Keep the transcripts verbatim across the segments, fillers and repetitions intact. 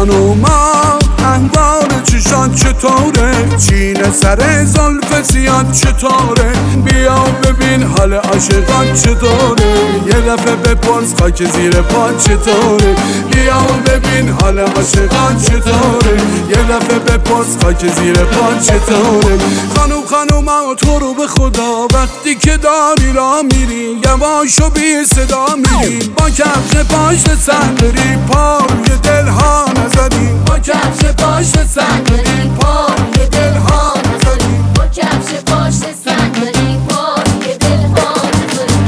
خانوما احوال چشات چطوره؟ چین سر زلف سیاد چطوره؟ بیا ببین حال عاشقات چطوره؟ یه دفعه بپرس خاک زیر پا چطوره؟ بیا ببین حال عاشقات چطوره؟ یه دفعه بپرس خاک زیر پا چطوره؟ خانوم خانوما تو رو به خدا وقتی که داری را میری یواش و بی صدا میری، با کفش پاشت سندری پای دلها نزدی، با کفش پاشت سندری پای دلها نزدی، با کفش پاشت سندری پای دلها نزدی.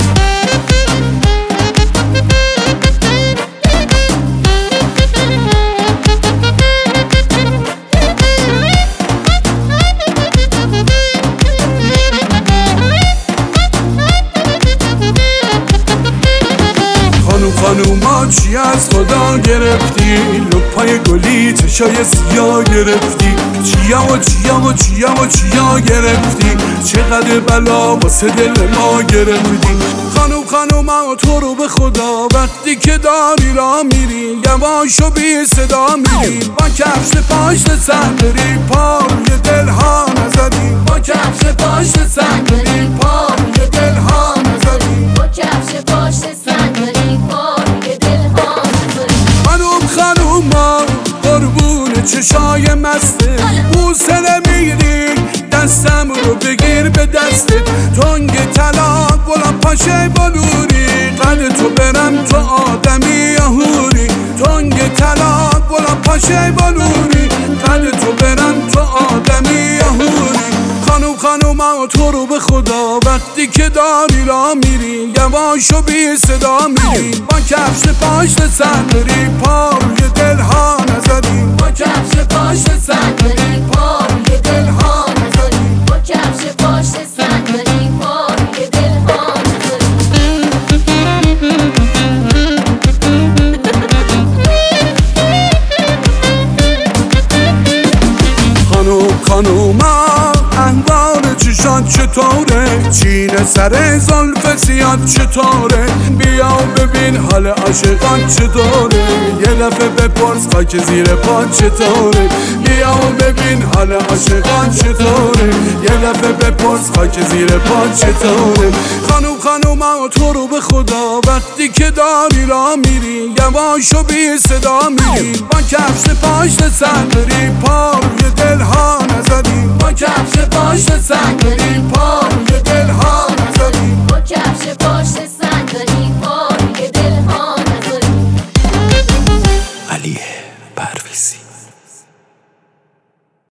خانوما چی از خدا گرفتی؟ لپای گلی چشای سیاه گرفتی، چیا و چیا و چیا و چیا گرفتی؟ چقدر بلا واسه دل ما گرفتی؟ خانوم خانوما تو رو به خدا وقتی که داری را میری یواش و بی صدا میری، با کفش پاشت سندری پای دلها نزدی، با کفش پاشت سندری پای دلها نزدی، با کفش پاشت سندری پای دلها نزدی. خانوم خانوما قربون چشای مسته بوسه نمیگیری دستم رو بگیر به دستت، تنگ طلاق بلند پاشه بلوری قد تو برم تو آدمی آهوری، تنگ طلاق بلند پاشه بلوری قد تو برم تو آدمی آهوری. خانوم خانوما تو رو به خدا وقتی که داری را میری یواش و بی صدا میری، با کفش پاشت سندری پای دلها نزدی، با کفش پاشت سندری پای دلها نزدی، با کفش پاشت سندری پای دلها نزدی. خانوم خانوما احوال چشات چطوره؟ چین سر زلف سیاد چطوره؟ بیا ببین حال عاشقات چطوره؟ یه دفعه بپرس خاک زیر پا چطوره؟ بیا ببین حال عاشقات چطوره؟ یه دفعه بپرس خاک زیر پا چطوره؟ خانوم خانوما تو رو به خدا وقتی که داری را میری یواش و بی صدا میری، با کفش پاشت سندری پا